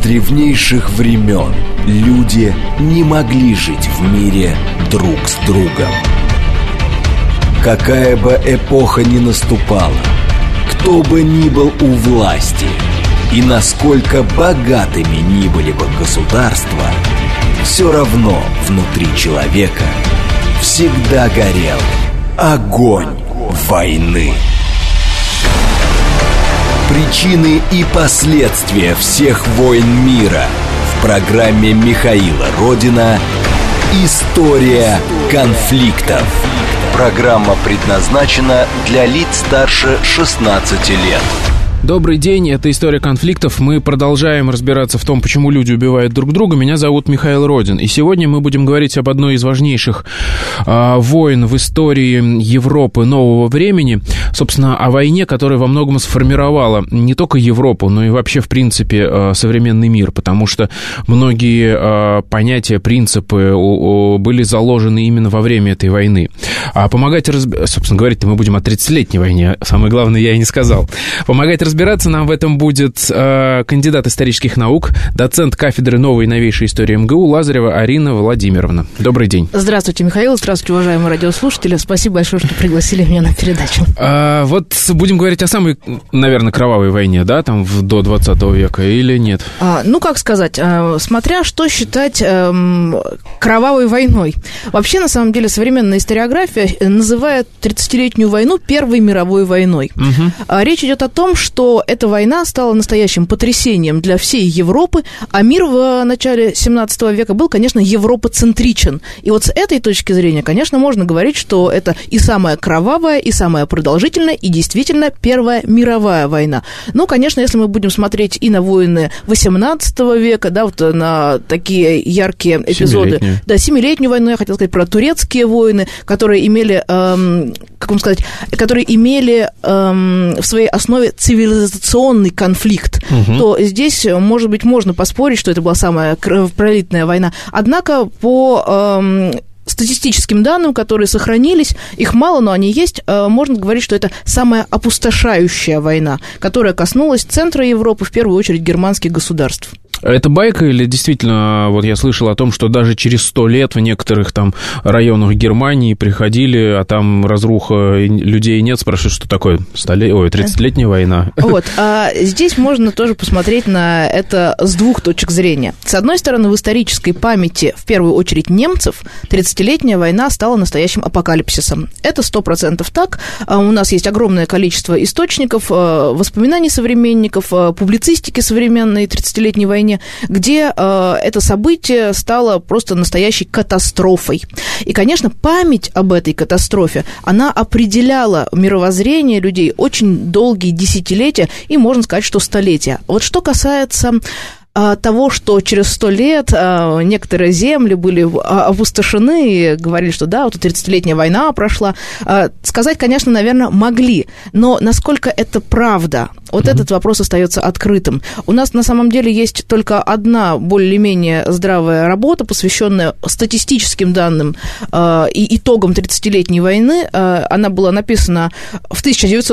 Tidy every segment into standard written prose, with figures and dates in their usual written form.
древнейших времен люди не могли жить в мире друг с другом. Какая бы эпоха ни наступала, кто бы ни был у власти и насколько богатыми ни были бы государства, все равно внутри человека всегда горел огонь войны. Причины и последствия всех войн мира в программе Михаила Родина «История конфликтов». Программа предназначена для лиц старше 16 лет. Добрый день, это «История конфликтов». Мы продолжаем разбираться в том, почему люди убивают друг друга. Меня зовут Михаил Родин. И сегодня мы будем говорить об одной из важнейших войн в истории Европы нового времени. Собственно, о войне, которая во многом сформировала не только Европу, но и вообще, в принципе, современный мир. Потому что многие понятия, принципы были заложены именно во время этой войны. А помогать, собственно, говорить-то мы будем о 30-летней войне. Самое главное, я и не сказал. Помогать разбираться нам в этом будет кандидат исторических наук, доцент кафедры новой и новейшей истории МГУ Лазарева Арина Владимировна. Добрый день. Здравствуйте, Михаил. Здравствуйте, уважаемые радиослушатели. Спасибо большое, что пригласили меня на передачу. Вот будем говорить о самой, наверное, кровавой войне, да, там до 20 века или нет? Ну, как сказать, смотря что считать кровавой войной. Вообще, на самом деле, современная историография называет 30-летнюю войну Первой мировой войной. Угу. Речь идет о том, что эта война стала настоящим потрясением для всей Европы, а мир в начале 17 века был, конечно, европоцентричен. И вот с этой точки зрения, конечно, можно говорить, что это и самая кровавая, и самая продолжительная, и действительно Первая мировая война. Ну, конечно, если мы будем смотреть и на войны 18 века, да, вот на такие яркие эпизоды. Семилетнюю войну, я хотела сказать про турецкие войны, которые имели, в своей основе цивилизационный конфликт, то здесь, может быть, можно поспорить, что это была самая кровопролитная война. Однако по статистическим данным, которые сохранились, их мало, но они есть, можно говорить, что это самая опустошающая война, которая коснулась центра Европы, в первую очередь германских государств. Это байка или действительно, вот я слышал о том, что даже через 100 лет в некоторых там районах Германии приходили, а там разруха, людей нет, спрашивают, что такое 30-летняя война? Вот, здесь можно тоже посмотреть на это с двух точек зрения. С одной стороны, в исторической памяти, в первую очередь немцев, 30-летняя война стала настоящим апокалипсисом. Это 100% так. У нас есть огромное количество источников, воспоминаний современников, публицистики современной 30-летней войне, где это событие стало просто настоящей катастрофой. И, конечно, память об этой катастрофе, она определяла мировоззрение людей очень долгие десятилетия и, можно сказать, что столетия. Вот что касается того, что через 100 лет некоторые земли были опустошены и говорили, что да, вот 30-летняя война прошла. Сказать, конечно, наверное, могли, но насколько это правда? Вот этот вопрос остается открытым. У нас на самом деле есть только одна более-менее здравая работа, посвященная статистическим данным и итогам 30-летней войны. Она была написана в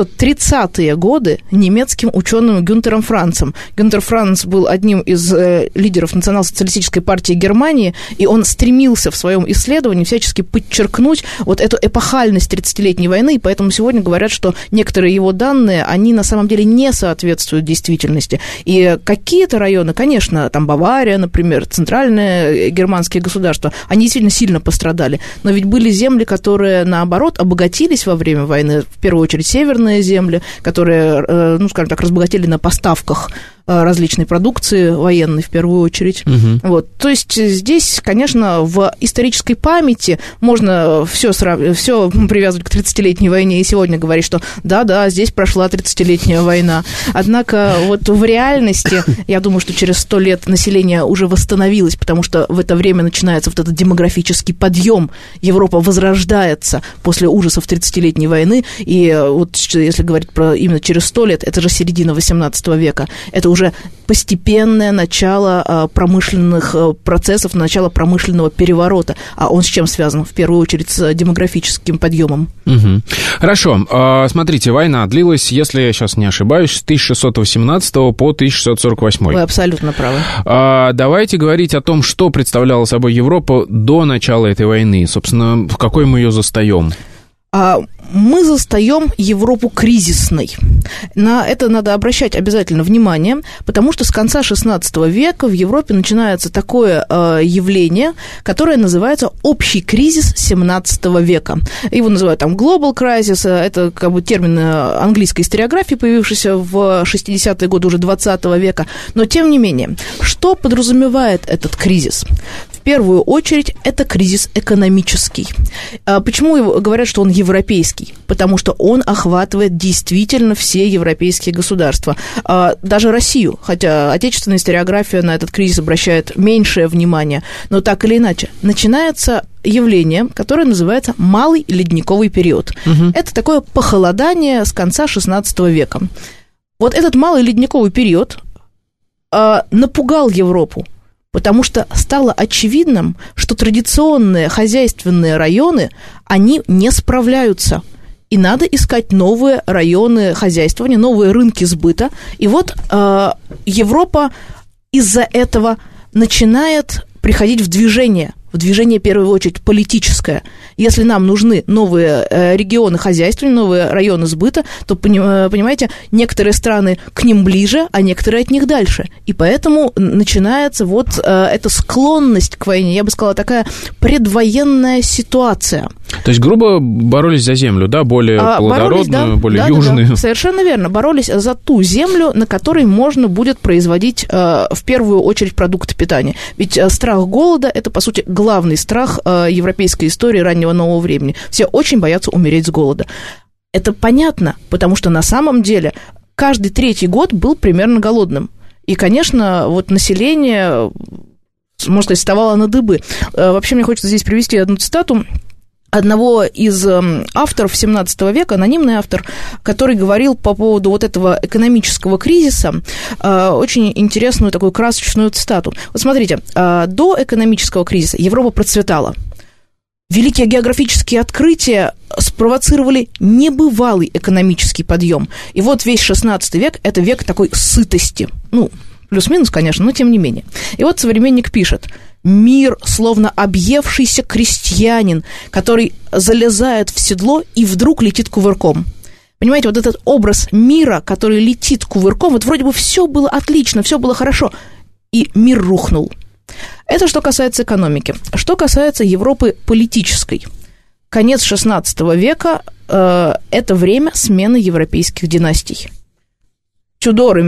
1930-е годы немецким ученым Гюнтером Францем. Гюнтер Франц был одним из лидеров национал-социалистической партии Германии, и он стремился в своем исследовании всячески подчеркнуть вот эту эпохальность 30-летней войны, и поэтому сегодня говорят, что некоторые его данные, они на самом деле не соответствуют действительности. И какие-то районы, конечно, там Бавария, например, центральные германские государства, они действительно сильно пострадали. Но ведь были земли, которые, наоборот, обогатились во время войны, в первую очередь северные земли, которые, ну, скажем так, разбогатели на поставках различной продукции военной, в первую очередь. Вот. То есть здесь, конечно, в исторической памяти можно все привязывать к 30-летней войне и сегодня говорить, что да, здесь прошла 30-летняя война. Однако вот в реальности, я думаю, что через 100 лет население уже восстановилось, потому что в это время начинается вот этот демографический подъем. Европа возрождается после ужасов 30-летней войны, и вот если говорить про именно через 100 лет, это же середина 18 века, это уже постепенное начало промышленных процессов, начало промышленного переворота. А он с чем связан? В первую очередь с демографическим подъемом. Угу. Хорошо. Смотрите, война длилась, если я сейчас не ошибаюсь, с 1618 по 1648. Вы абсолютно правы. Давайте говорить о том, что представляла собой Европа до начала этой войны. Собственно, в какой мы ее застаем? Мы застаем Европу кризисной. На это надо обращать обязательно внимание, потому что с конца XVI века в Европе начинается такое явление, которое называется общий кризис XVII века. Его называют там global crisis, это как бы термин английской историографии, появившийся в 60-е годы уже XX века. Но тем не менее, что подразумевает этот кризис? В первую очередь, это кризис экономический. Почему говорят, что он европейский? Потому что он охватывает действительно все европейские государства. Даже Россию, хотя отечественная историография на этот кризис обращает меньшее внимание. Но так или иначе, начинается явление, которое называется малый ледниковый период. Угу. Это такое похолодание с конца XVI века. Вот этот малый ледниковый период напугал Европу, потому что стало очевидным, что традиционные хозяйственные районы, они не справляются. И надо искать новые районы хозяйствования, новые рынки сбыта. И вот Европа из-за этого начинает приходить в движение, в первую очередь политическое. Если нам нужны новые регионы хозяйствования, новые районы сбыта, то, понимаете, некоторые страны к ним ближе, а некоторые от них дальше. И поэтому начинается вот эта склонность к войне, я бы сказала, такая предвоенная ситуация. То есть, грубо, боролись за землю, да, более плодородную, более южную. Да, совершенно верно. Боролись за ту землю, на которой можно будет производить в первую очередь продукты питания. Ведь страх голода – это, по сути, главный страх европейской истории раннего нового времени. Все очень боятся умереть с голода. Это понятно, потому что на самом деле каждый третий год был примерно голодным. И, конечно, вот население, можно сказать, вставало на дыбы. Вообще, мне хочется здесь привести одну цитату одного из авторов XVII века, анонимный автор, который говорил по поводу вот этого экономического кризиса, очень интересную такую красочную цитату. Вот смотрите, до экономического кризиса Европа процветала. Великие географические открытия спровоцировали небывалый экономический подъем. И вот весь XVI век – это век такой сытости. Ну, плюс-минус, конечно, но тем не менее. И вот современник пишет: «Мир, словно объевшийся крестьянин, который залезает в седло и вдруг летит кувырком». Понимаете, вот этот образ мира, который летит кувырком, вот вроде бы все было отлично, все было хорошо, и мир рухнул. Это что касается экономики. Что касается Европы политической. Конец XVI века это время смены европейских династий. Тюдоры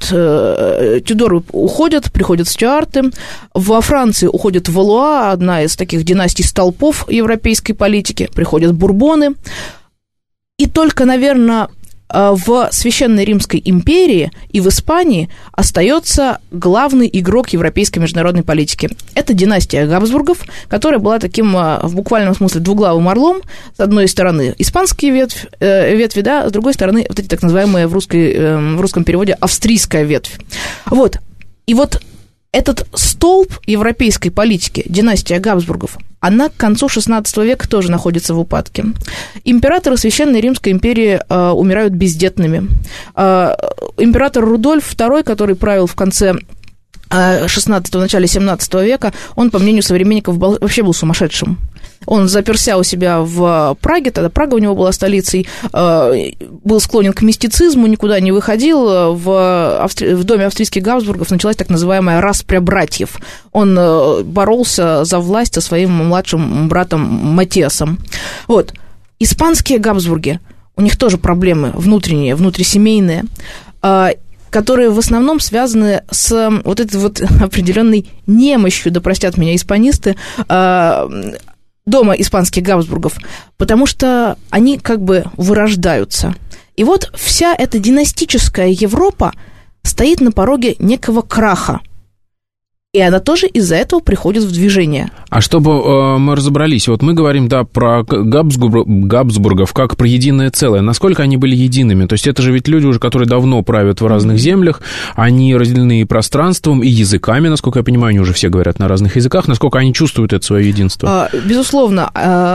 уходят, приходят стюарты. Во Франции уходит Валуа, одна из таких династий столпов европейской политики. Приходят Бурбоны. И только, наверное, в Священной Римской империи и в Испании остается главный игрок европейской международной политики. Это династия Габсбургов, которая была таким, в буквальном смысле, двуглавым орлом. С одной стороны, испанские ветви, да, с другой стороны, вот эти так называемые в русском переводе австрийская ветвь. Вот. И вот этот столб европейской политики, династия Габсбургов, она к концу XVI века тоже находится в упадке. Императоры Священной Римской империи умирают бездетными. Император Рудольф II, который правил в конце XVI, начале XVII века, он, по мнению современников, вообще был сумасшедшим. Он заперся у себя в Праге, тогда Прага у него была столицей, был склонен к мистицизму, никуда не выходил. В доме австрийских Габсбургов началась так называемая распря братьев. Он боролся за власть со своим младшим братом Матиасом. Вот. Испанские Габсбурги, у них тоже проблемы внутренние, внутрисемейные, которые в основном связаны с вот этой вот определенной немощью, да простят меня испанисты, дома испанских Габсбургов, потому что они как бы вырождаются. И вот вся эта династическая Европа стоит на пороге некого краха. И она тоже из-за этого приходит в движение. А чтобы мы разобрались, вот мы говорим, да, про Габсбургов как про единое целое. Насколько они были едиными? То есть это же ведь люди уже, которые давно правят в разных землях, они разделены и пространством, и языками, насколько я понимаю, они уже все говорят на разных языках. Насколько они чувствуют это свое единство? Безусловно,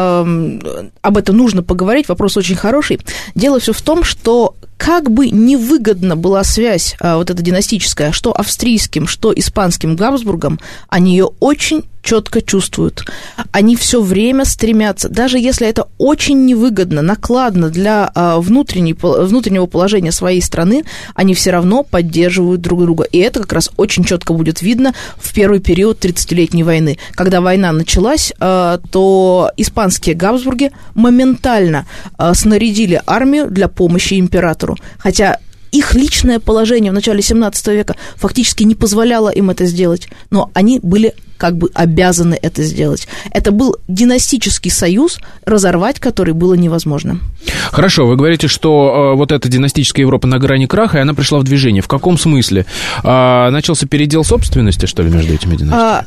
об этом нужно поговорить, вопрос очень хороший. Дело все в том, что как бы невыгодна была связь вот эта династическая, что австрийским, что испанским Габсбургам, они ее очень четко чувствуют. Они все время стремятся, даже если это очень невыгодно, накладно для внутреннего положения своей страны, они все равно поддерживают друг друга. И это как раз очень четко будет видно в первый период 30-летней войны. Когда война началась, то испанские Габсбурги моментально снарядили армию для помощи императору. Хотя их личное положение в начале 17 века фактически не позволяло им это сделать, но они были как бы обязаны это сделать. Это был династический союз, разорвать который было невозможно. Хорошо, вы говорите, что вот эта династическая Европа на грани краха, и она пришла в движение. В каком смысле? Начался передел собственности, что ли, между этими династиями?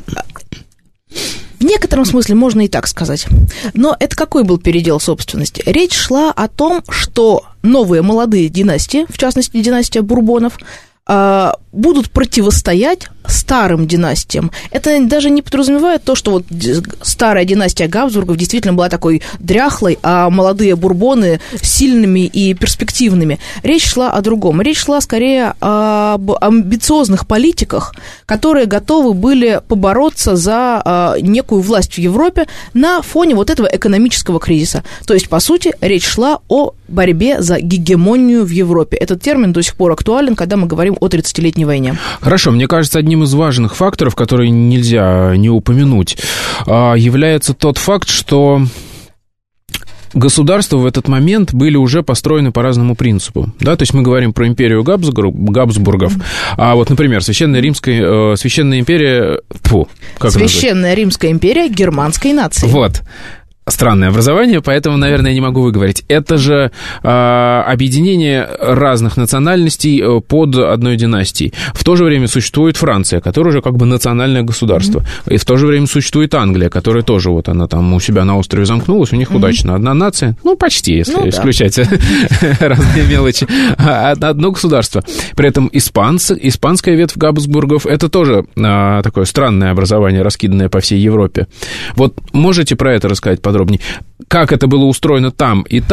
В некотором смысле можно и так сказать. Но это какой был передел собственности? Речь шла о том, что новые молодые династии, в частности, династия Бурбонов, будут противостоять старым династиям. Это даже не подразумевает то, что вот старая династия Габсбургов действительно была такой дряхлой, а молодые Бурбоны сильными и перспективными. Речь шла о другом. Речь шла скорее об амбициозных политиках, которые готовы были побороться за некую власть в Европе на фоне вот этого экономического кризиса. То есть, по сути, речь шла о борьбе за гегемонию в Европе. Этот термин до сих пор актуален, когда мы говорим о 30-летней войне. Хорошо, мне кажется, одним из важных факторов, которые нельзя не упомянуть, является тот факт, что государства в этот момент были уже построены по разному принципу. Да? То есть мы говорим про империю Габсбургов, а вот, например, Священная империя... Священная Римская империя германской нации. Вот. Странное образование, поэтому, наверное, я не могу выговорить. Это же объединение разных национальностей под одной династией. В то же время существует Франция, которая уже как бы национальное государство. И в то же время существует Англия, которая тоже вот она там у себя на острове замкнулась, у них удачно одна нация, ну, почти, если исключать разные мелочи, одно государство. При этом испанская ветвь Габсбургов, это тоже такое странное образование, раскиданное по всей Европе. Вот можете про это рассказать подробнее? Как это было устроено там, и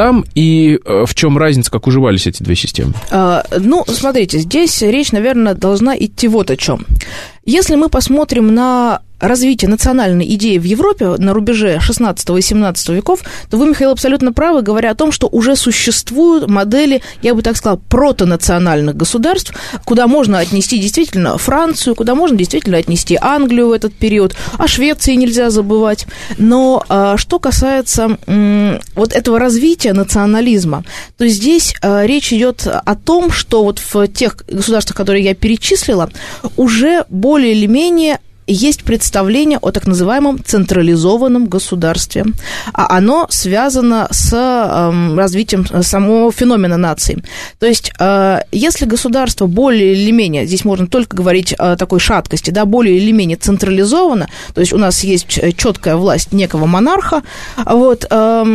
в чем разница, как уживались эти две системы? Ну, смотрите, здесь речь, наверное, должна идти вот о чем. Если мы посмотрим на развитие национальной идеи в Европе на рубеже 16 и 17 веков, то вы, Михаил, абсолютно правы, говоря о том, что уже существуют модели, я бы так сказала, протонациональных государств, куда можно отнести действительно Францию, куда можно действительно отнести Англию в этот период, о Швеции нельзя забывать. Но что касается вот этого развития национализма, то здесь речь идет о том, что вот в тех государствах, которые я перечислила, уже более или менее есть представление о так называемом централизованном государстве, а оно связано с развитием самого феномена нации. То есть, если государство более или менее, здесь можно только говорить о такой шаткости, да, более или менее централизовано, то есть у нас есть четкая власть некого монарха, вот,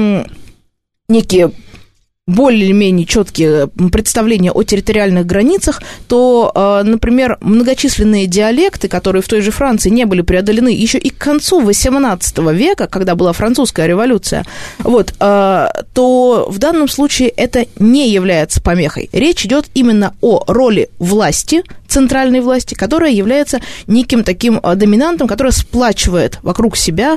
некие более или менее четкие представления о территориальных границах, то, например, многочисленные диалекты, которые в той же Франции не были преодолены еще и к концу XVIII века, когда была французская революция, вот, то в данном случае это не является помехой. Речь идет именно о роли власти, центральной власти, которая является неким таким доминантом, который сплачивает вокруг себя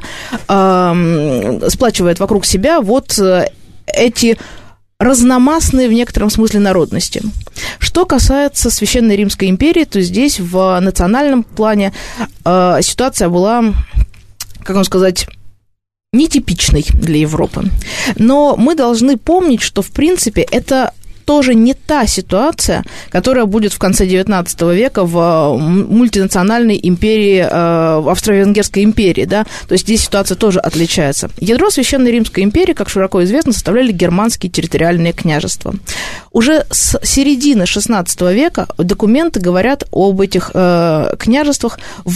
вот эти разномастные в некотором смысле народности. Что касается Священной Римской империи, то здесь в национальном плане ситуация была, как вам сказать, нетипичной для Европы. Но мы должны помнить, что, в принципе, это тоже не та ситуация, которая будет в конце XIX века в мультинациональной империи, в Австро-Венгерской империи, да, то есть здесь ситуация тоже отличается. Ядро Священной Римской империи, как широко известно, составляли германские территориальные княжества. Уже с середины XVI века документы говорят об этих княжествах в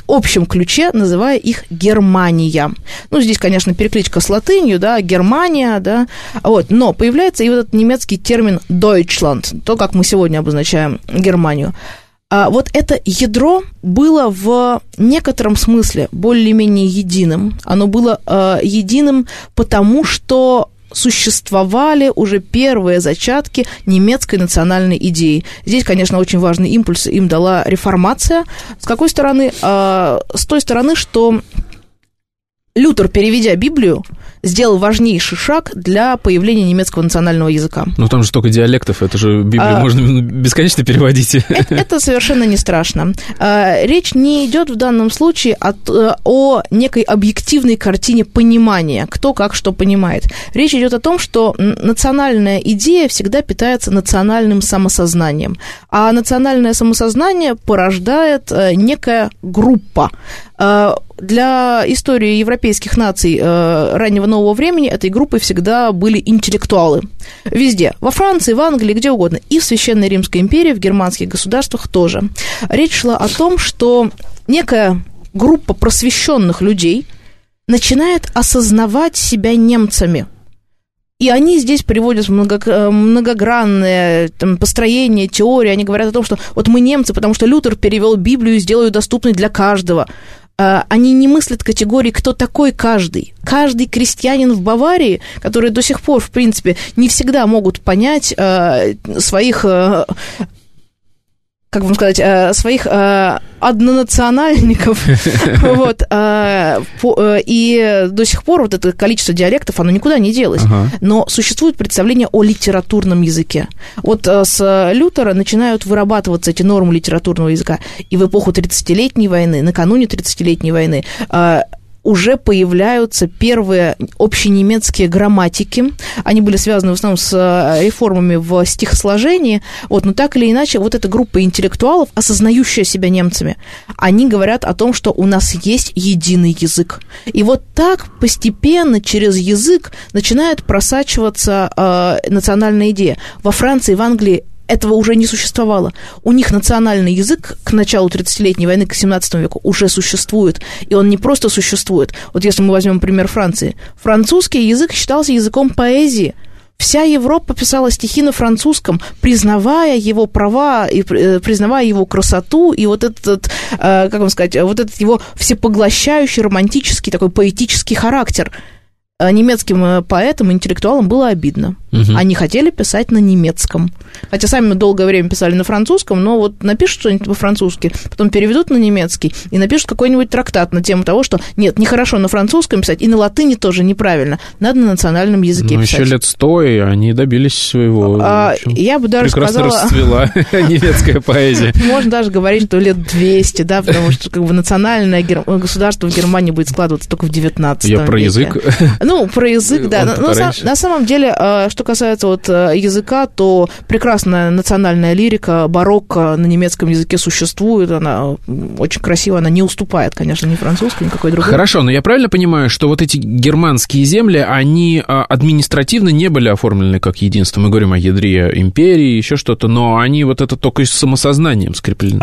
общем ключе, называя их Германия. Ну, здесь, конечно, перекличка с латынью, да, Германия, да, вот, но появляется и вот этот немецкий термин Deutschland, то, как мы сегодня обозначаем Германию. Вот это ядро было в некотором смысле более-менее единым. Оно было единым потому, что существовали уже первые зачатки немецкой национальной идеи. Здесь, конечно, очень важный импульс им дала реформация. С какой стороны? С той стороны, что Лютер, переведя Библию, сделал важнейший шаг для появления немецкого национального языка. Ну, там же столько диалектов, это же Библию можно бесконечно переводить. Это совершенно не страшно. Речь не идет в данном случае о некой объективной картине понимания, кто как что понимает. Речь идет о том, что национальная идея всегда питается национальным самосознанием, а национальное самосознание порождает некая группа. Для истории европейских наций раннего нового времени этой группой всегда были интеллектуалы. Везде. Во Франции, в Англии, где угодно. И в Священной Римской империи, в германских государствах тоже. Речь шла о том, что некая группа просвещенных людей начинает осознавать себя немцами. И они здесь приводят многогранные построения, теории. Они говорят о том, что вот мы немцы, потому что Лютер перевел Библию и сделал ее доступной для каждого. Они не мыслят категории «кто такой каждый?». Каждый крестьянин в Баварии, которые до сих пор, в принципе, не всегда могут понять своих... как вам сказать, своих однонациональников, вот, и до сих пор вот это количество диалектов, оно никуда не делось, но существует представление о литературном языке. Вот с Лютера начинают вырабатываться эти нормы литературного языка, и в эпоху 30-летней войны, накануне 30-летней войны, уже появляются первые общенемецкие грамматики. Они были связаны в основном с реформами в стихосложении. Вот, но так или иначе, вот эта группа интеллектуалов, осознающая себя немцами, они говорят о том, что у нас есть единый язык. И вот так постепенно через язык начинает просачиваться национальная идея. Во Франции, в Англии этого уже не существовало. У них национальный язык к началу 30-летней войны, к 17 веку, уже существует. И он не просто существует. Вот если мы возьмем пример Франции. Французский язык считался языком поэзии. Вся Европа писала стихи на французском, признавая его права и признавая его красоту, и вот этот, как вам сказать, вот этот его всепоглощающий, романтический, такой поэтический характер. Немецким поэтам, интеллектуалам было обидно. Они хотели писать на немецком. Хотя сами долгое время писали на французском, но вот напишут что-нибудь по-французски, потом переведут на немецкий и напишут какой-нибудь трактат на тему того, что нет, нехорошо на французском писать, и на латыни тоже неправильно. Надо на национальном языке писать. Ну, еще лет 100, и они добились своего. Я бы даже прекрасно сказала... расцвела немецкая поэзия. Можно даже говорить, что лет 200, да, потому что как бы национальное государство в Германии будет складываться только в 19 веке. Я про язык. Ну, про язык, да. Но на самом деле, что касается вот языка, то прекрасная национальная лирика, барокко на немецком языке существует, она очень красивая, она не уступает, конечно, ни французской, ни какой другой. Хорошо, но я правильно понимаю, что вот эти германские земли, они административно не были оформлены как единство? Мы говорим о ядре империи, еще что-то, но они вот это только с самосознанием скреплены.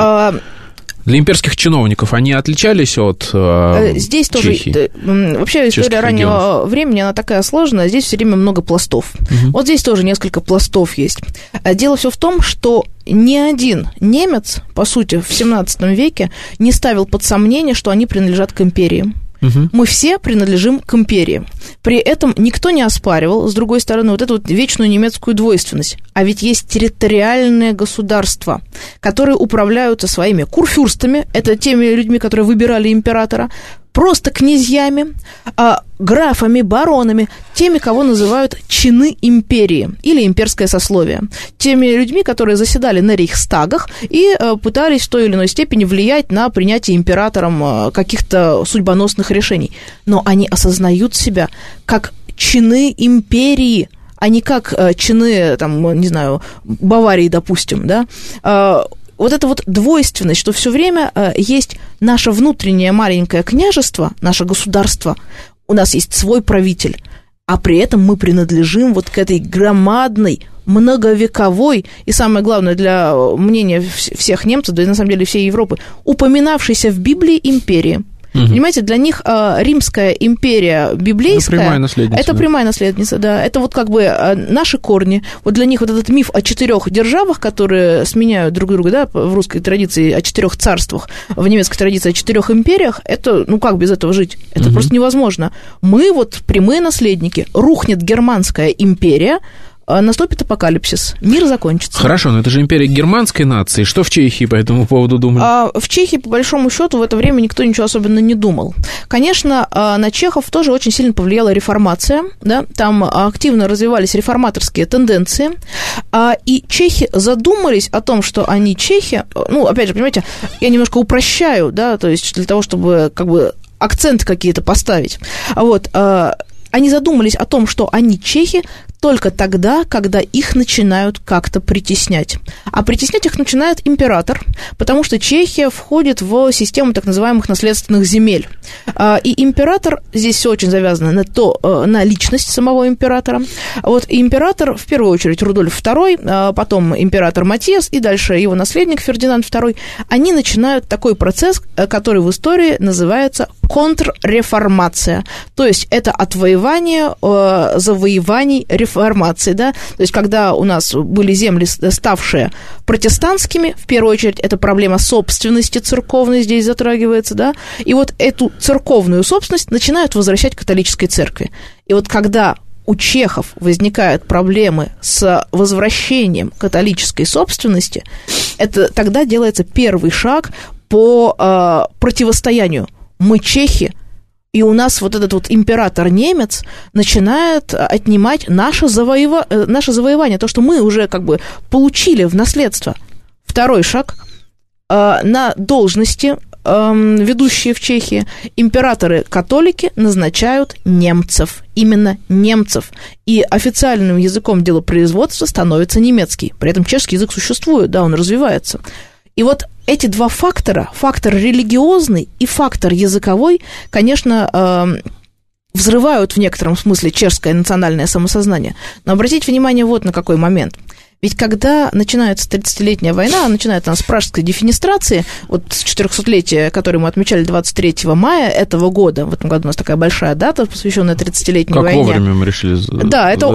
Для имперских чиновников они отличались от здесь Чехии? Тоже, вообще история раннего времени, она такая сложная, здесь все время много пластов. Вот здесь тоже несколько пластов есть. Дело все в том, что ни один немец, по сути, в 17 веке не ставил под сомнение, что они принадлежат к империи. Мы все принадлежим к империи. При этом никто не оспаривал, с другой стороны, вот эту вот вечную немецкую двойственность. А ведь есть территориальные государства, которые управляются своими курфюрстами, это теми людьми, которые выбирали императора, просто князьями, графами, баронами, теми, кого называют чины империи или имперское сословие, теми людьми, которые заседали на рейхстагах и пытались в той или иной степени влиять на принятие императором каких-то судьбоносных решений. Но они осознают себя как чины империи, а не как чины, там, не знаю, Баварии, допустим, да. Вот эта вот двойственность, что все время есть наше внутреннее маленькое княжество, наше государство, у нас есть свой правитель, а при этом мы принадлежим вот к этой громадной многовековой и, самое главное, для мнения всех немцев, да и на самом деле всей Европы, упоминавшейся в Библии империи. Понимаете, для них Римская империя библейская... Это прямая наследница, да. Это вот как бы наши корни. Вот для них вот этот миф о 4 державах, которые сменяют друг друга, да, в русской традиции о 4 царствах, в немецкой традиции о 4 империях, это, ну как без этого жить? Это просто невозможно. Мы вот прямые наследники. Рухнет Германская империя, наступит апокалипсис, мир закончится. Хорошо, но это же империя германской нации. Что в Чехии по этому поводу думали? В Чехии, по большому счету, в это время никто ничего особенно не думал. Конечно, на чехов тоже очень сильно повлияла реформация, да? Там активно развивались реформаторские тенденции, и чехи задумались о том, что они чехи, ну, опять же, понимаете, я немножко упрощаю, да, то есть для того, чтобы как бы акценты какие-то поставить. Вот, они задумались о том, что они чехи только тогда, когда их начинают как-то притеснять. А притеснять их начинает император, потому что Чехия входит в систему так называемых наследственных земель. И император, здесь все очень завязано на личность самого императора. Вот император, в первую очередь, Рудольф II, потом император Матиас и дальше его наследник Фердинанд II, они начинают такой процесс, который в истории называется контрреформация. То есть это отвоевание завоеваний реформации, да, то есть когда у нас были земли, ставшие протестантскими, в первую очередь, это проблема собственности церковной здесь затрагивается, да, и вот эту церковную собственность начинают возвращать католической церкви. И вот когда у чехов возникают проблемы с возвращением католической собственности, это тогда делается первый шаг по противостоянию. Мы чехи, и у нас вот этот вот император-немец начинает отнимать наше завоевание, то, что мы уже как бы получили в наследство. Второй шаг. На должности, ведущие в Чехии, императоры-католики назначают немцев, именно немцев. И официальным языком делопроизводства становится немецкий. При этом чешский язык существует, да, он развивается. И вот эти два фактора, фактор религиозный и фактор языковой, конечно, взрывают в некотором смысле чешское национальное самосознание. Но обратите внимание вот на какой момент. Ведь когда начинается 30-летняя война, начинается она с Пражской дефенестрации, вот с 400-летия, которое мы отмечали 23 мая этого года, в этом году у нас такая большая дата, посвященная 30-летней войне. Как вовремя мы решили... Да, это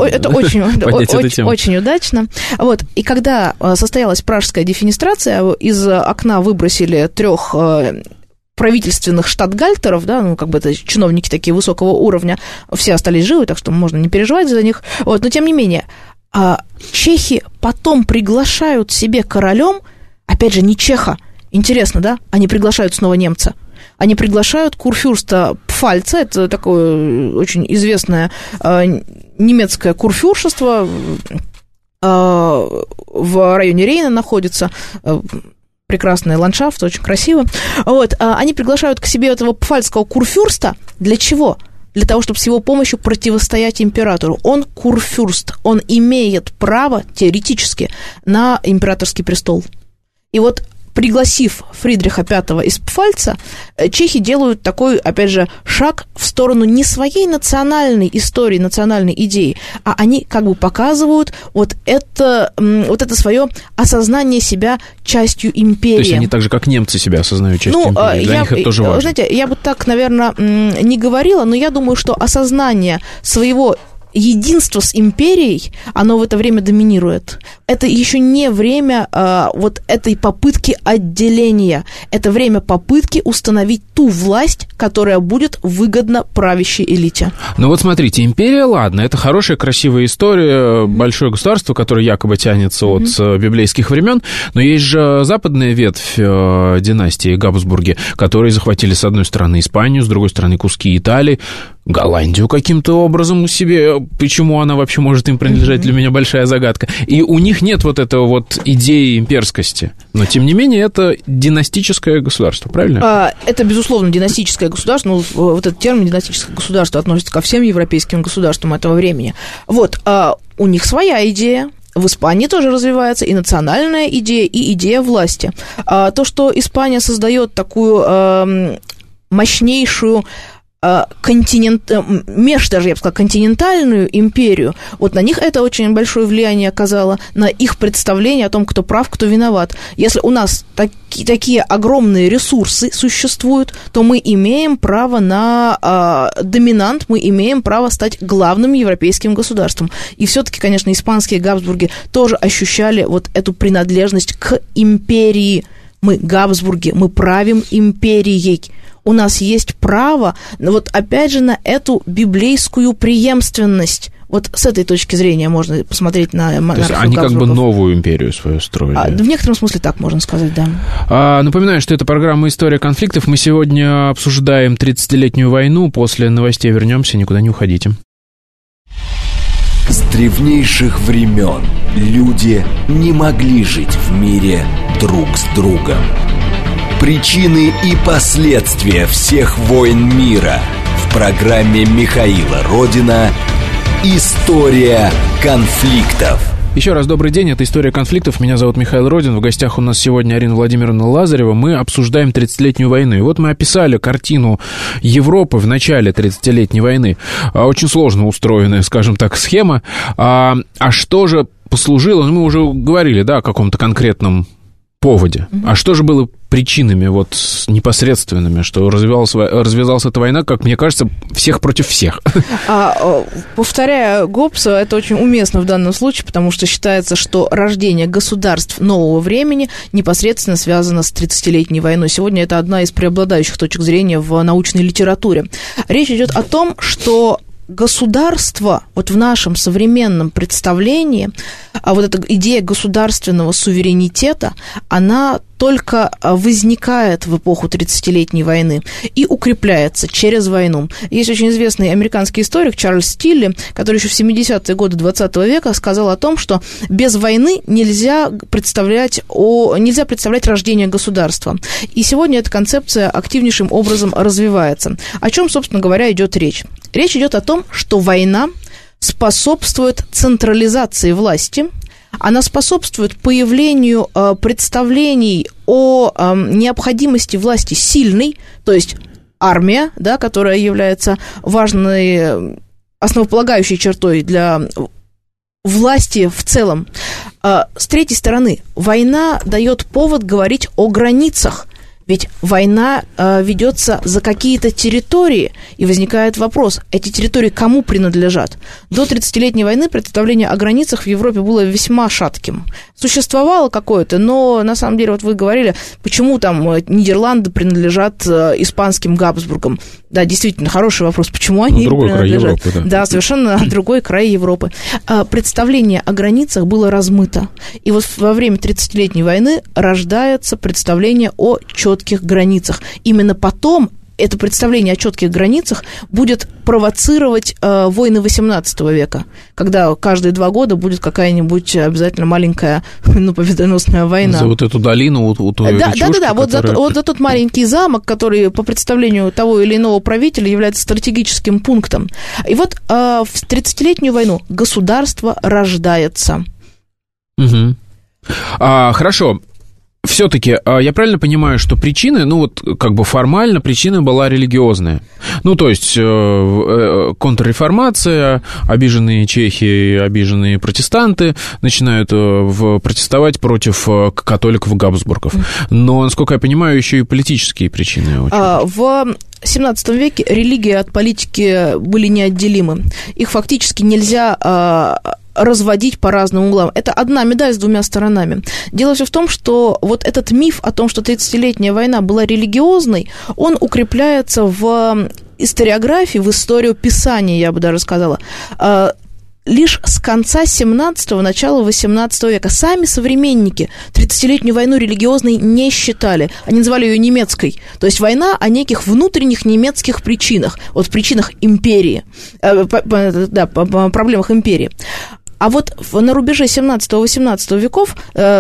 очень удачно. Вот. И когда состоялась Пражская дефенестрация, из окна выбросили 3 правительственных штатгальтеров, да, ну, как бы это чиновники такие высокого уровня, все остались живы, так что можно не переживать за них. Вот. Но тем не менее... чехи потом приглашают себе королем, опять же, не чеха, интересно, да, они приглашают снова немца, они приглашают курфюрста Пфальца, это такое очень известное немецкое курфюршество, в районе Рейна находится, прекрасный ландшафт, очень красиво, вот, они приглашают к себе этого пфальцского курфюрста, для чего? Для того, чтобы с его помощью противостоять императору. Он курфюрст, он имеет право, теоретически, на императорский престол. И вот, пригласив Фридриха V из Пфальца, чехи делают такой, опять же, шаг в сторону не своей национальной истории, национальной идеи, а они как бы показывают вот это свое осознание себя частью империи. То есть они так же, как немцы себя осознают частью империи, для них это тоже важно. Знаете, я бы так, наверное, не говорила, но я думаю, что осознание своего единство с империей, оно в это время доминирует. Это еще не время вот этой попытки отделения. Это время попытки установить ту власть, которая будет выгодна правящей элите. Ну вот смотрите, империя, ладно, это хорошая, красивая история, большое государство, которое якобы тянется от библейских времен, но есть же западная ветвь династии Габсбурги, которые захватили с одной стороны Испанию, с другой стороны куски Италии, Голландию каким-то образом у себе. Почему она вообще может им принадлежать, для меня большая загадка. И у них нет вот этого вот идеи имперскости. Но, тем не менее, это династическое государство, правильно? Это, безусловно, династическое государство. Ну, вот этот термин династическое государство относится ко всем европейским государствам этого времени. Вот, у них своя идея. В Испании тоже развивается и национальная идея, и идея власти. То, что Испания создает такую мощнейшую даже, я бы сказала, континентальную империю, вот на них это очень большое влияние оказало, на их представление о том, кто прав, кто виноват. Если у нас такие огромные ресурсы существуют, то мы имеем право на доминант, мы имеем право стать главным европейским государством. И все-таки, конечно, испанские Габсбурги тоже ощущали вот эту принадлежность к империи. Мы Габсбурги, мы правим империей. У нас есть право, вот опять же, на эту библейскую преемственность. Вот с этой точки зрения можно посмотреть на монархию Габсбургов. То есть они как бы новую империю свою строили. В некотором смысле так можно сказать, да. Напоминаю, что это программа «История конфликтов». Мы сегодня обсуждаем 30-летнюю войну. После новостей вернемся, никуда не уходите. С древнейших времен люди не могли жить в мире друг с другом. Причины и последствия всех войн мира в программе Михаила Родина «История конфликтов». Еще раз добрый день, это «История конфликтов». Меня зовут Михаил Родин. В гостях у нас сегодня Арина Владимировна Лазарева. Мы обсуждаем 30-летнюю войну. И вот мы описали картину Европы в начале 30-летней войны. Очень сложно устроенная, скажем так, схема. А что же послужило? Мы уже говорили, да, о каком-то конкретном поводе. А что же было причинами вот непосредственными, что развязалась эта война, как мне кажется, всех против всех? Повторяя Гоббса, это очень уместно в данном случае, потому что считается, что рождение государств нового времени непосредственно связано с 30-летней войной. Сегодня это одна из преобладающих точек зрения в научной литературе. Речь идет о том, что государство, вот в нашем современном представлении, вот эта идея государственного суверенитета, она только возникает в эпоху 30-летней войны и укрепляется через войну. Есть очень известный американский историк Чарльз Стилли, который еще в 70-е годы 20 века сказал о том, что без войны нельзя представлять рождение государства. И сегодня эта концепция активнейшим образом развивается. О чем, собственно говоря, идет речь? Речь идет о том, что война способствует централизации власти, она способствует появлению представлений о необходимости власти сильной, то есть армия, да, которая является важной основополагающей чертой для власти в целом. С третьей стороны, война дает повод говорить о границах. Ведь война ведется за какие-то территории, и возникает вопрос, эти территории кому принадлежат? До 30-летней войны представление о границах в Европе было весьма шатким. Существовало какое-то, но на самом деле, вот вы говорили, почему там Нидерланды принадлежат испанским Габсбургам. Да, действительно, хороший вопрос, почему они принадлежат. Край Европы, да, совершенно другой край Европы. Представление о границах было размыто. И вот во время 30-летней войны рождается представление о четких границах. Именно потом это представление о четких границах будет провоцировать войны XVIII века, когда каждые 2 года будет какая-нибудь обязательно маленькая, победоносная война. За вот эту долину, у той речушки, да, вот за тот маленький замок, который по представлению того или иного правителя является стратегическим пунктом. И вот в 30-летнюю войну государство рождается. Угу. Хорошо. Все-таки я правильно понимаю, что причины, как бы формально причина была религиозная. То есть контрреформация, обиженные чехи, обиженные протестанты начинают протестовать против католиков Габсбургов. Но, насколько я понимаю, еще и политические причины. В XVII веке религия от политики были неотделимы. Их фактически нельзя разводить по разным углам. Это одна медаль с 2 сторонами. Дело все в том, что вот этот миф о том, что 30-летняя война была религиозной, он укрепляется в историографии, в историописании, я бы даже сказала, лишь с конца 17-го, начала 18 века. Сами современники 30-летнюю войну религиозной не считали. Они называли ее немецкой. То есть война о неких внутренних немецких причинах, причинах империи, проблемах империи. А вот на рубеже 17-18 веков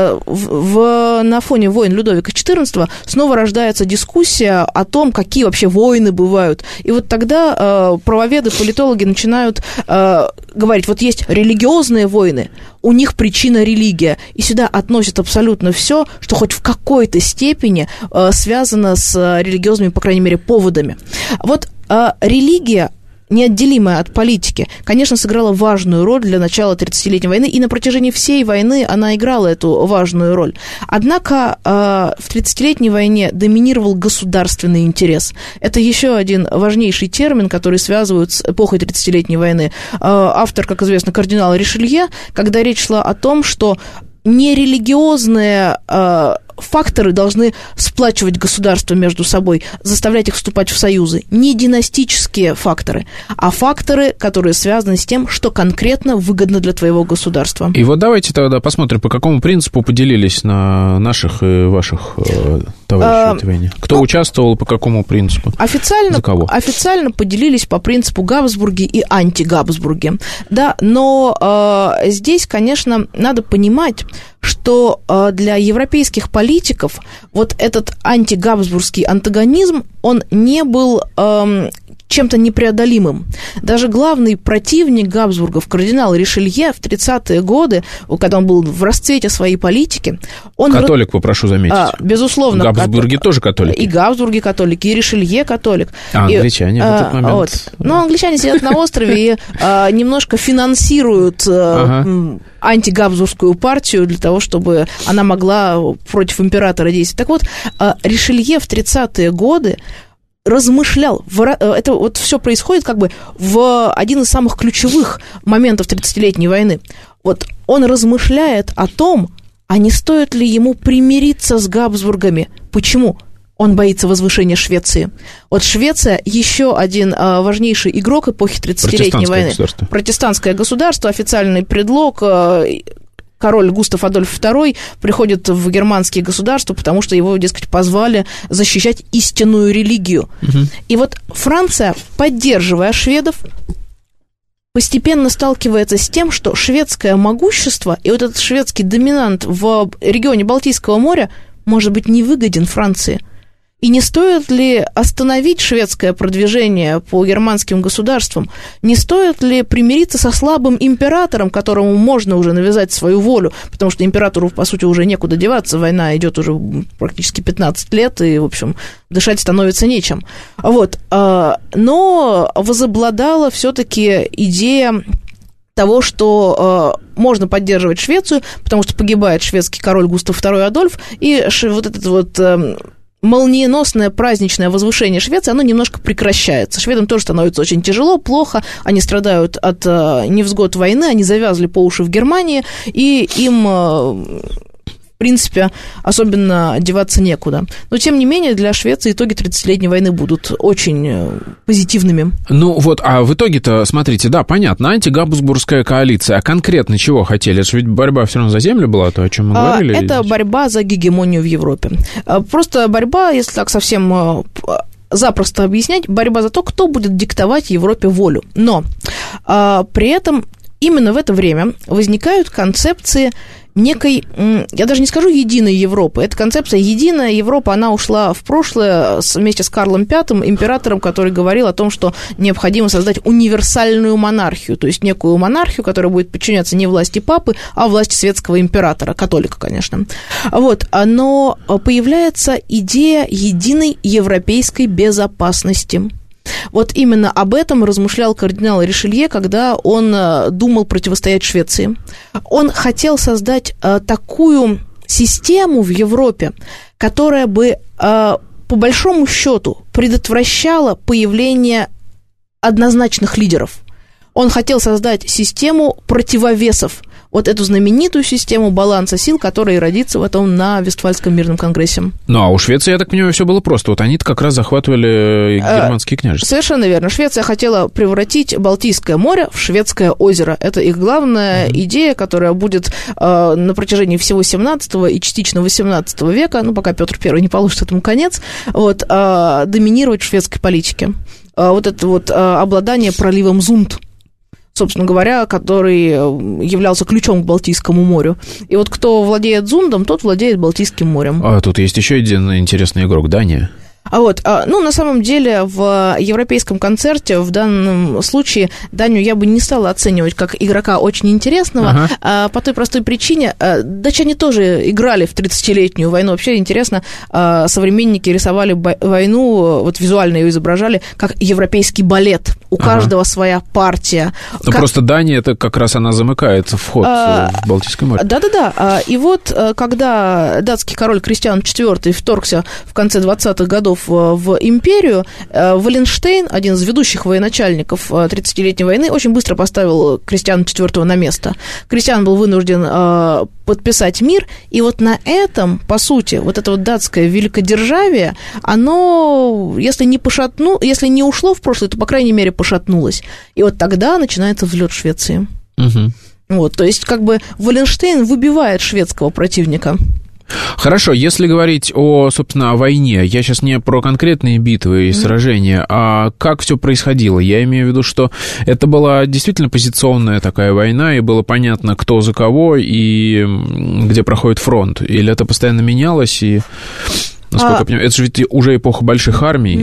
на фоне войн Людовика XIV снова рождается дискуссия о том, какие вообще войны бывают. И вот тогда правоведы, политологи начинают говорить, вот есть религиозные войны, у них причина религия, и сюда относят абсолютно все, что хоть в какой-то степени связано с религиозными, по крайней мере, поводами. Вот религия, неотделимая от политики, конечно, сыграла важную роль для начала 30-летней войны, и на протяжении всей войны она играла эту важную роль. Однако в 30-летней войне доминировал государственный интерес. Это еще один важнейший термин, который связывают с эпохой 30-летней войны. Автор, как известно, кардинал Ришелье, когда речь шла о том, что нерелигиозные факторы должны сплачивать государства между собой, заставлять их вступать в союзы. Не династические факторы, а факторы, которые связаны с тем, что конкретно выгодно для твоего государства. И вот давайте тогда посмотрим, по какому принципу поделились на наших и ваших товарищей в этой войне. Кто участвовал, по какому принципу? За кого? Официально поделились по принципу Габсбурги и антигабсбурги. Да, но здесь, конечно, надо понимать, что для европейских политиков вот этот антигабсбургский антагонизм, он не был чем-то непреодолимым. Даже главный противник Габсбургов, кардинал Ришелье, в 30-е годы, когда он был в расцвете своей политики, он... Католик, попрошу заметить. Безусловно. Габсбурги тоже католики. И Габсбурги католики, и Ришелье католик. А англичане в этот момент... Вот. Ну, англичане сидят на острове и немножко финансируют антигабсбургскую партию для того, чтобы она могла против императора действовать. Так вот, Ришелье в 30-е годы размышлял, это вот все происходит как бы в один из самых ключевых моментов 30-летней войны. Вот он размышляет о том, а не стоит ли ему примириться с Габсбургами. Почему? Он боится возвышения Швеции. Вот Швеция еще один важнейший игрок эпохи 30-летней войны. Протестантское государство, официальный предлог. Король Густав Адольф II приходит в германские государства, потому что его, дескать, позвали защищать истинную религию. И вот Франция, поддерживая шведов, постепенно сталкивается с тем, что шведское могущество и вот этот шведский доминант в регионе Балтийского моря может быть невыгоден Франции. И не стоит ли остановить шведское продвижение по германским государствам? Не стоит ли примириться со слабым императором, которому можно уже навязать свою волю? Потому что императору, по сути, уже некуда деваться. Война идет уже практически 15 лет, и, в общем, дышать становится нечем. Вот. Но возобладала все-таки идея того, что можно поддерживать Швецию, потому что погибает шведский король Густав II Адольф, и вот этот вот... молниеносное праздничное возвышение Швеции, оно немножко прекращается. Шведам тоже становится очень тяжело, плохо, они страдают от невзгод войны, они завязли по уши в Германии, и им, в принципе, особенно деваться некуда. Но, тем не менее, для Швеции итоги 30-летней войны будут очень позитивными. Ну вот, а в итоге-то, смотрите, да, понятно, антигабсбургская коалиция, а конкретно чего хотели? Это же ведь борьба все равно за землю была, то, о чем мы говорили? Это борьба за гегемонию в Европе. Просто борьба, если так совсем запросто объяснять, борьба за то, кто будет диктовать Европе волю. Но при этом именно в это время возникают концепции некой, я даже не скажу единой Европы, эта концепция единая Европа, она ушла в прошлое вместе с Карлом V, императором, который говорил о том, что необходимо создать универсальную монархию, то есть некую монархию, которая будет подчиняться не власти папы, а власти светского императора, католика, конечно. Вот, но появляется идея единой европейской безопасности. Вот именно об этом размышлял кардинал Ришелье, когда он думал противостоять Швеции. Он хотел создать такую систему в Европе, которая бы, по большому счету, предотвращала появление однозначных лидеров. Он хотел создать систему противовесов, вот эту знаменитую систему баланса сил, которая и родится на Вестфальском мирном конгрессе. Ну, а у Швеции, я так понимаю, все было просто. Вот они-то как раз захватывали германские княжества. Совершенно верно. Швеция хотела превратить Балтийское море в шведское озеро. Это их главная идея, которая будет на протяжении всего 17 и частично 18 века, ну, пока Петр I не положит этому конец, вот, доминировать в шведской политике. Вот это вот обладание проливом Зунд. собственно говоря, который являлся ключом к Балтийскому морю. И вот кто владеет Зундом, тот владеет Балтийским морем. А тут есть еще один интересный игрок, Дания. На самом деле, в европейском концерте в данном случае Данию я бы не стала оценивать как игрока очень интересного, по той простой причине, датчане тоже играли в 30-летнюю войну. Вообще интересно, современники рисовали войну, вот визуально ее изображали, как европейский балет. У каждого своя партия. Просто Дания, это как раз она замыкает вход в Балтийское море. Да-да-да. И вот, когда датский король Кристиан IV вторгся в конце 20-х годов в империю, Валенштейн, один из ведущих военачальников 30-летней войны, очень быстро поставил Кристиана IV на место. Кристиан был вынужден подписать мир, и вот на этом, по сути, вот это вот датское великодержавие, оно, если не ушло в прошлое, то, по крайней мере, пошатнулось. И вот тогда начинается взлет Швеции. Вот, то есть, как бы, Валенштейн выбивает шведского противника. Хорошо, если говорить собственно, о войне, я сейчас не про конкретные битвы и сражения, а как все происходило. Я имею в виду, что это была действительно позиционная такая война, и было понятно, кто за кого и где проходит фронт. Или это постоянно менялось, и... Насколько я понимаю, это же ведь уже эпоха больших армий.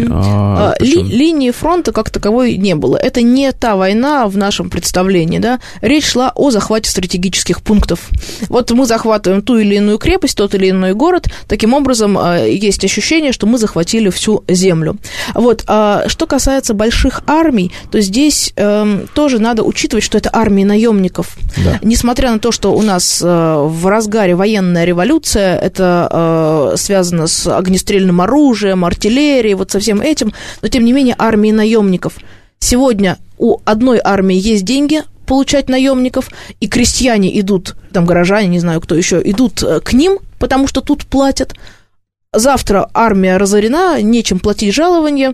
Линии фронта как таковой не было. Это не та война в нашем представлении, да. Речь шла о захвате стратегических пунктов. Вот мы захватываем ту или иную крепость, тот или иной город. Таким образом, есть ощущение, что мы захватили всю землю. Вот. Что касается больших армий, то здесь тоже надо учитывать, что это армии наемников. Да. Несмотря на то, что у нас в разгаре военная революция, это связано с огнестрельным оружием, артиллерией, вот со всем этим, но, тем не менее, армии наемников. Сегодня у одной армии есть деньги получать наемников, и крестьяне идут, там горожане, не знаю кто еще, идут к ним, потому что тут платят. Завтра армия разорена, нечем платить жалования,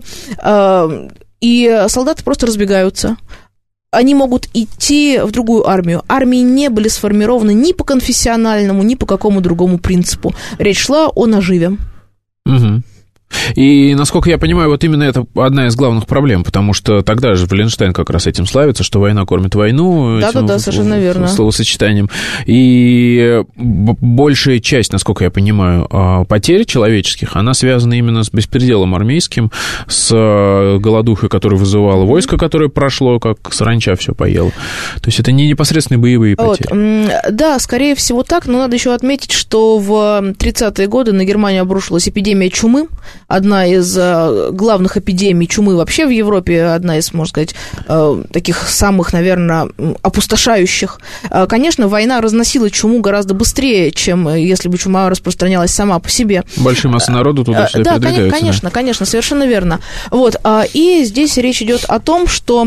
и солдаты просто разбегаются. Они могут идти в другую армию. Армии не были сформированы ни по конфессиональному, ни по какому другому принципу. Речь шла о наживе. Угу. И, насколько я понимаю, вот именно это одна из главных проблем, потому что тогда же Валенштейн как раз этим славится, что война кормит войну. Да, совершенно верно. Словосочетанием. И большая часть, насколько я понимаю, потерь человеческих, она связана именно с беспределом армейским, с голодухой, которую вызывало войско, которое прошло, как саранча все поело. То есть это не непосредственные боевые потери. Вот. Да, скорее всего так, но надо еще отметить, что в 30-е годы на Германию обрушилась эпидемия чумы, одна из главных эпидемий чумы вообще в Европе, одна из, можно сказать, таких самых, наверное, опустошающих. Конечно, война разносила чуму гораздо быстрее, чем если бы чума распространялась сама по себе. Большие массы народу туда-сюда передвигаются. Да, конечно, совершенно верно. Вот, и здесь речь идет о том, что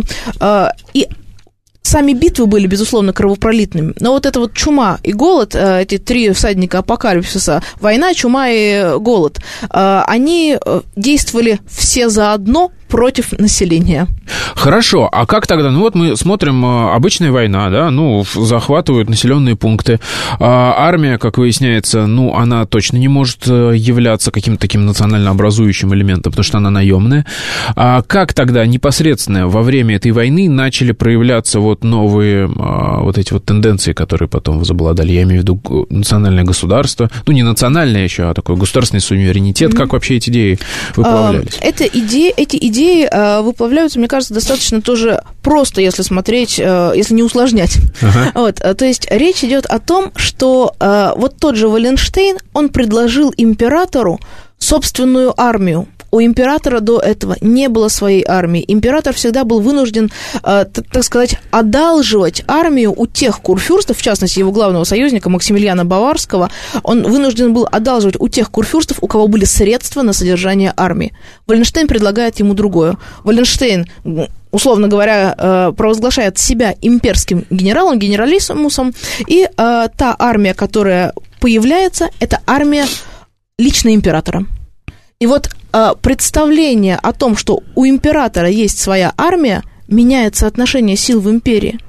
и сами битвы были, безусловно, кровопролитными, но вот эта вот чума и голод, эти три всадника апокалипсиса, война, чума и голод, они действовали все заодно против населения. Хорошо, а как тогда? Ну вот мы смотрим, обычная война, да, захватывают населенные пункты. Армия, как выясняется, она точно не может являться каким-то таким национально образующим элементом, потому что она наемная. А как тогда непосредственно во время этой войны начали проявляться вот новые вот эти вот тенденции, которые потом возобладали? Я имею в виду национальное государство, не национальное еще, а такой государственный суверенитет. Как вообще эти идеи выплавлялись? Эти идеи выплавляются, мне кажется, достаточно тоже просто, если смотреть, если не усложнять. Вот, то есть речь идет о том, что вот тот же Валенштейн, он предложил императору собственную армию. У императора до этого не было своей армии. Император всегда был вынужден, так сказать, одалживать армию у тех курфюрстов, в частности, его главного союзника Максимилиана Баварского, он вынужден был одалживать у тех курфюрстов, у кого были средства на содержание армии. Валенштейн предлагает ему другое. Валенштейн, условно говоря, провозглашает себя имперским генералом, генералиссимусом, и та армия, которая появляется, это армия лично императора. И вот представление о том, что у императора есть своя армия, меняет соотношение сил в империи.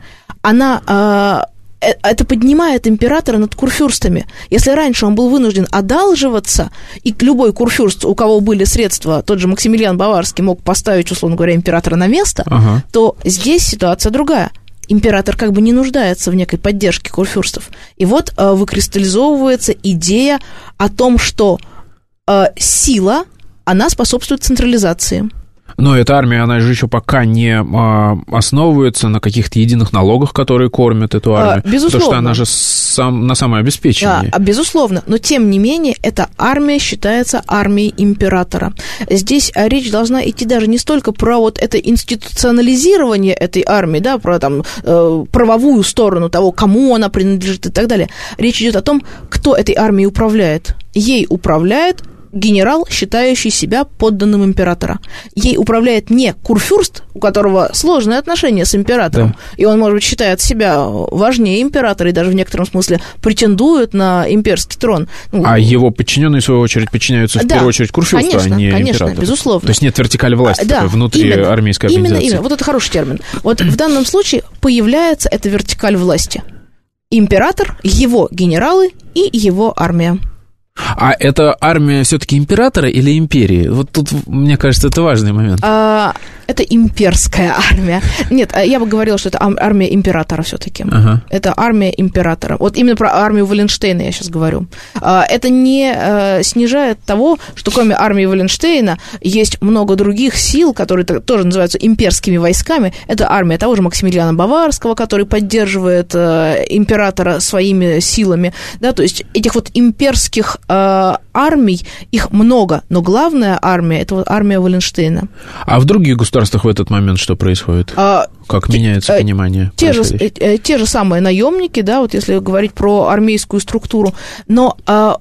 Это поднимает императора над курфюрстами. Если раньше он был вынужден одалживаться, и любой курфюрст, у кого были средства, тот же Максимилиан Баварский мог поставить, условно говоря, императора на место, то здесь ситуация другая. император как бы не нуждается в некой поддержке курфюрстов. И вот выкристаллизовывается идея о том, что сила, она способствует централизации. Но эта армия, она же еще пока не основывается на каких-то единых налогах, которые кормят эту армию. Безусловно. Потому что она же на самообеспечении. Да, безусловно. Но, тем не менее, эта армия считается армией императора. Здесь речь должна идти даже не столько про вот это институционализирование этой армии, да, про там правовую сторону того, кому она принадлежит и так далее. Речь идет о том, кто этой армией управляет. Ей управляет генерал, считающий себя подданным императора. Ей управляет не курфюрст, у которого сложные отношения с императором, да. И он, может быть, считает себя важнее императора и даже в некотором смысле претендует на имперский трон. А его подчиненные, в свою очередь, подчиняются в первую очередь курфюрсту, а не императору. Конечно, безусловно. То есть нет вертикали власти внутри армейской организации. Именно. Вот это хороший термин. Вот в данном случае появляется эта вертикаль власти. Император, его генералы и его армия. А это армия все-таки императора или империи? Вот тут, мне кажется, это важный момент. Это имперская армия. Нет, я бы говорила, что это армия императора все-таки. Ага. Это армия императора. Вот именно про армию Валенштейна я сейчас говорю. Это не снижает того, что кроме армии Валенштейна есть много других сил, которые тоже называются имперскими войсками. Это армия того же Максимилиана Баварского, который поддерживает императора своими силами. Да, то есть этих вот имперских армий, их много, но главная армия – это вот армия Валенштейна. А в других государствах в этот момент что происходит? Как меняется понимание? Те же самые наемники, да, вот если говорить про армейскую структуру, но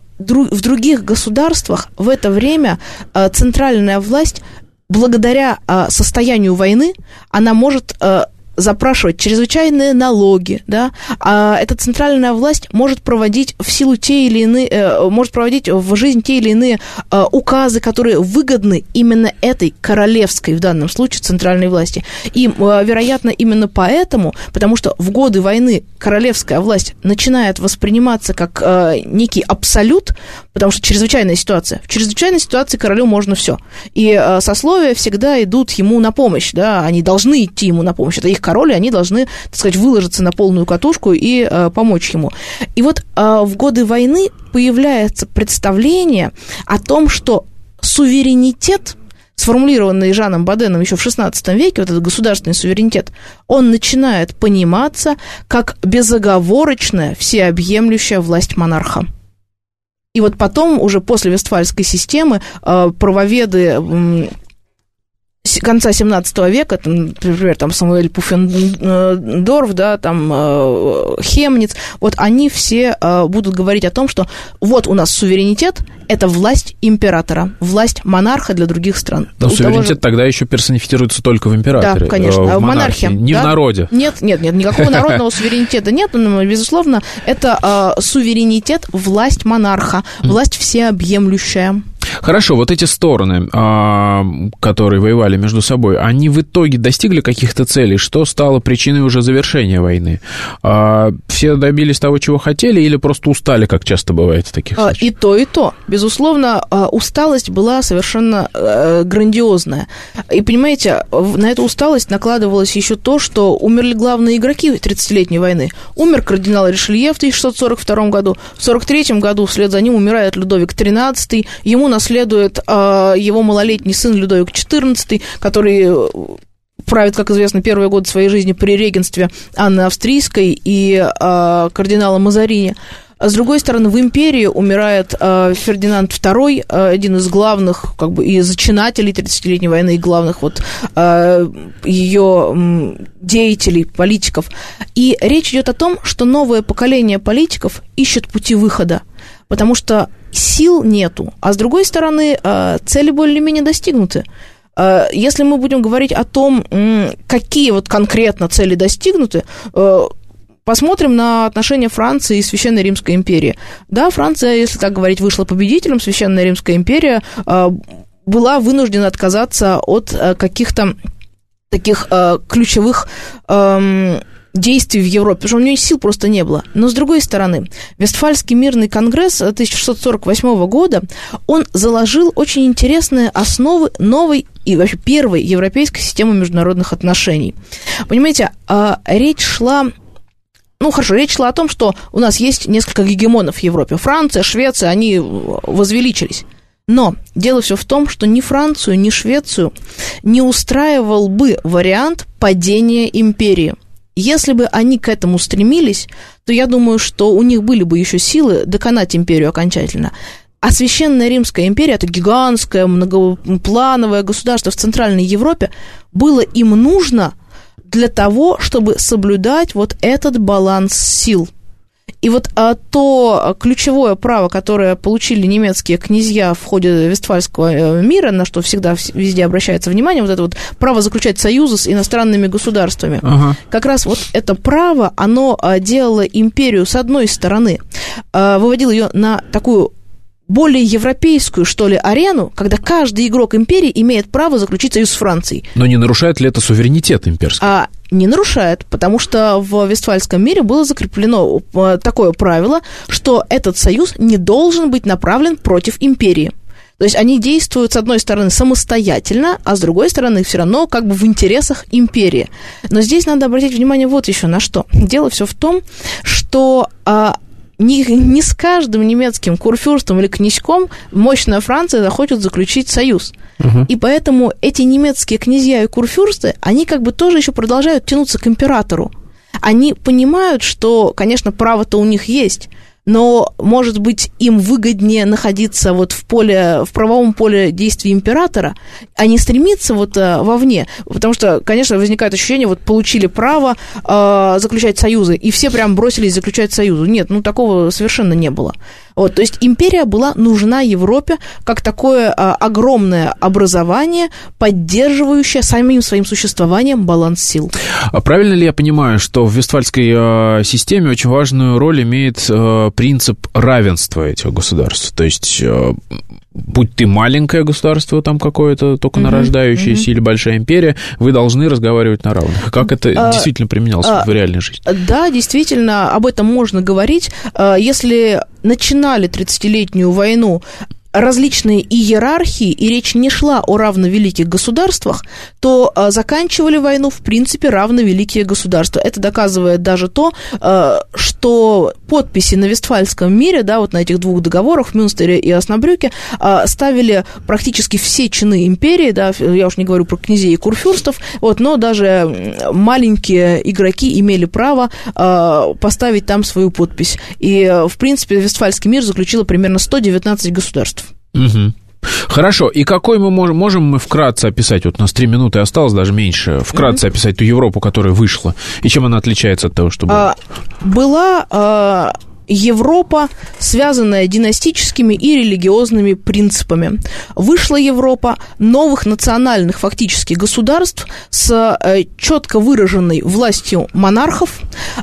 в других государствах в это время центральная власть, благодаря состоянию войны, она может запрашивать чрезвычайные налоги, да, а эта центральная власть может проводить в силу те или иные, может проводить в жизнь те или иные указы, которые выгодны именно этой королевской, в данном случае, центральной власти. И, вероятно, именно поэтому, потому что в годы войны королевская власть начинает восприниматься как некий абсолют, потому что чрезвычайная ситуация. В чрезвычайной ситуации королю можно все. И сословия всегда идут ему на помощь, да, они должны идти ему на помощь. Это их король, и они должны, так сказать, выложиться на полную катушку и помочь ему. И вот в годы войны появляется представление о том, что суверенитет, сформулированный Жаном Боденом еще в XVI веке, вот этот государственный суверенитет, он начинает пониматься как безоговорочная, всеобъемлющая власть монарха. И вот потом, уже после Вестфальской системы, правоведы конца XVII века, например, там Самуэль Пуффендорф, да, там Хемниц, вот они все будут говорить о том, что вот у нас суверенитет, это власть императора, власть монарха для других стран. Но суверенитет тогда еще персонифицируется только в императоре. Да, конечно, в монархии. Не да? В народе. Нет, никакого народного суверенитета нет, но, безусловно, это суверенитет, власть монарха, власть всеобъемлющая. Хорошо, вот эти стороны, которые воевали между собой, они в итоге достигли каких-то целей? Что стало причиной уже завершения войны? Все добились того, чего хотели, или просто устали, как часто бывает в таких случаях? И то, и то. Безусловно, усталость была совершенно грандиозная. И, понимаете, на эту усталость накладывалось еще то, что умерли главные игроки 30-летней войны. Умер кардинал Ришелье в 1642 году, в 1643 году вслед за ним умирает Людовик XIII, ему наследует его малолетний сын Людовик XIV, который правит, как известно, первые годы своей жизни при регенстве Анны Австрийской и кардинала Мазарини. С другой стороны, в империи умирает Фердинанд II, один из главных, как бы, и зачинателей 30-летней войны, и главных вот ее деятелей, политиков. И речь идет о том, что новое поколение политиков ищет пути выхода, потому что сил нету, а с другой стороны, цели более-менее достигнуты. Если мы будем говорить о том, какие вот конкретно цели достигнуты, посмотрим на отношения Франции и Священной Римской империи. Да, Франция, если так говорить, вышла победителем, Священная Римская империя была вынуждена отказаться от каких-то таких ключевых действий в Европе, потому что у нее сил просто не было. Но, с другой стороны, Вестфальский мирный конгресс 1648 года, он заложил очень интересные основы новой и вообще первой европейской системы международных отношений. Понимаете, речь шла о том, что у нас есть несколько гегемонов в Европе. Франция, Швеция, они возвеличились. Но дело все в том, что ни Францию, ни Швецию не устраивал бы вариант падения империи. Если бы они к этому стремились, то я думаю, что у них были бы еще силы доконать империю окончательно. А Священная Римская империя, это гигантское многоплановое государство в Центральной Европе, было им нужно для того, чтобы соблюдать вот этот баланс сил. И вот то ключевое право, которое получили немецкие князья в ходе Вестфальского мира, на что всегда везде обращается внимание, вот это вот право заключать союзы с иностранными государствами, как раз вот это право, оно делало империю, с одной стороны, выводило ее на такую более европейскую, что ли, арену, когда каждый игрок империи имеет право заключить союз с Францией. Но не нарушает ли это суверенитет имперский? Не нарушает, потому что в Вестфальском мире было закреплено такое правило, что этот союз не должен быть направлен против империи. То есть они действуют, с одной стороны, самостоятельно, а с другой стороны, все равно как бы в интересах империи. Но здесь надо обратить внимание вот еще на что. Дело все в том, что не с каждым немецким курфюрстом или князьком мощная Франция захочет заключить союз. И поэтому эти немецкие князья и курфюрсты, они как бы тоже еще продолжают тянуться к императору. Они понимают, что, конечно, право-то у них есть, но, может быть, им выгоднее находиться вот в правовом поле действий императора, а не стремиться вот вовне. Потому что, конечно, возникает ощущение, вот получили право заключать союзы, и все прям бросились заключать союзы. Нет, такого совершенно не было. Вот, то есть империя была нужна Европе как такое огромное образование, поддерживающее самим своим существованием баланс сил. Правильно ли я понимаю, что в Вестфальской системе очень важную роль имеет принцип равенства этих государств? То есть, будь ты маленькое государство там какое-то, только нарождающееся, или большая империя, вы должны разговаривать на равных. Как это действительно применялось в реальной жизни? Да, действительно, об этом можно говорить. Если начинали 30-летнюю войну различные иерархии, и речь не шла о равновеликих государствах, то заканчивали войну, в принципе, равновеликие государства. Это доказывает даже то, что подписи на Вестфальском мире, да, вот на этих двух договорах в Мюнстере и Оснабрюке ставили практически все чины империи, да, я уж не говорю про князей и курфюрстов, вот, но даже маленькие игроки имели право поставить там свою подпись. И, в принципе, Вестфальский мир заключило примерно 119 государств. Угу. Хорошо, и какой мы можем вкратце описать, вот у нас 3 минуты осталось, даже меньше, вкратце описать ту Европу, которая вышла, и чем она отличается от того, что было? Была Европа, связанная династическими и религиозными принципами. Вышла Европа новых национальных фактически государств с четко выраженной властью монархов,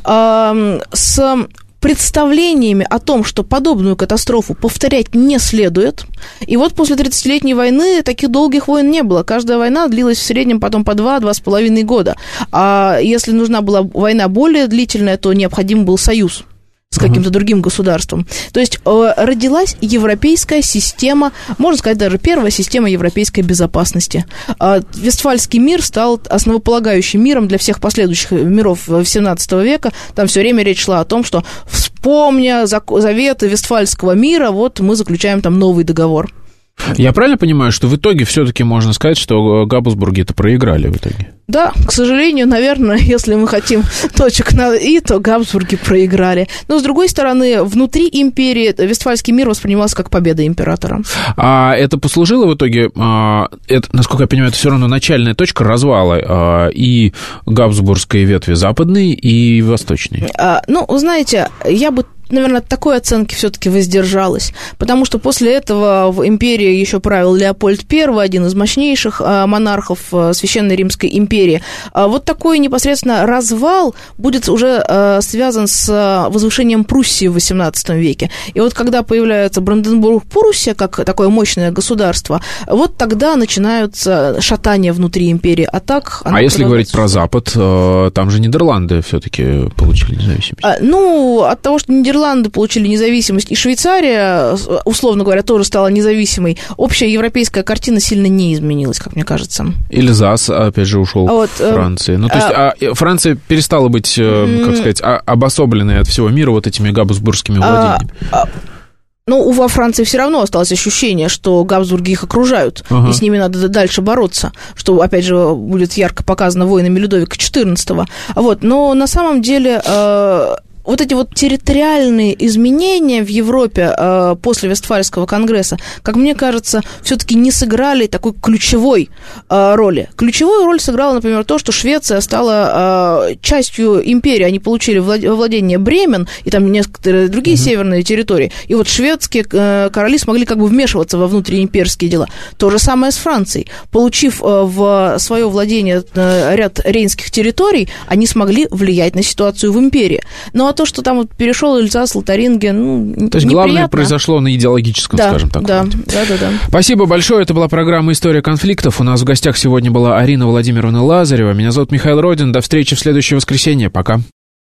с представлениями о том, что подобную катастрофу повторять не следует. И вот после 30-летней войны таких долгих войн не было. Каждая война длилась в среднем потом по 2-2,5 года. А если нужна была война более длительная, то необходим был союз с каким-то другим государством. То есть родилась европейская система, можно сказать, даже первая система европейской безопасности. Вестфальский мир стал основополагающим миром для всех последующих миров XVII века. Там все время речь шла о том, что, вспомня заветы Вестфальского мира, вот мы заключаем там новый договор. Я правильно понимаю, что в итоге все-таки можно сказать, что Габсбурги-то проиграли в итоге? Да, к сожалению, наверное, если мы хотим точек над «и», то Габсбурги проиграли. Но, с другой стороны, внутри империи Вестфальский мир воспринимался как победа императора. А это послужило в итоге, это, насколько я понимаю, это все равно начальная точка развала и Габсбургской ветви западной, и восточной? Ну, знаете, я бы наверное, от такой оценки все-таки воздержалась, потому что после этого в империи еще правил Леопольд I, один из мощнейших монархов Священной Римской империи. Вот такой непосредственно развал будет уже связан с возвышением Пруссии в XVIII веке. И вот когда появляется Бранденбург-Пруссия как такое мощное государство, вот тогда начинаются шатания внутри империи. А если говорить про Запад, там же Нидерланды все-таки получили независимость. От того, что Нидерланды получили независимость, и Швейцария, условно говоря, тоже стала независимой, общая европейская картина сильно не изменилась, как мне кажется. Эльзас, опять же, ушел к Франции. Ну, то есть Франция перестала быть, как сказать, обособленной от всего мира вот этими габсбургскими владениями. Во Франции все равно осталось ощущение, что Габсбурги их окружают, и с ними надо дальше бороться, что, опять же, будет ярко показано войнами Людовика XIV. Но на самом деле вот эти вот территориальные изменения в Европе после Вестфальского конгресса, как мне кажется, все-таки не сыграли такой ключевой роли. Ключевую роль сыграло, например, то, что Швеция стала частью империи. Они получили во владение Бремен и там некоторые другие северные территории. И вот шведские короли смогли как бы вмешиваться во внутриимперские дела. То же самое с Францией. Получив в свое владение ряд рейнских территорий, они смогли влиять на ситуацию в империи. Но то, что там вот перешел Эльзас, Лотарингия, то есть главное произошло на идеологическом, скажем так. Да. Спасибо большое. Это была программа «История конфликтов». У нас в гостях сегодня была Арина Владимировна Лазарева. Меня зовут Михаил Родин. До встречи в следующее воскресенье. Пока.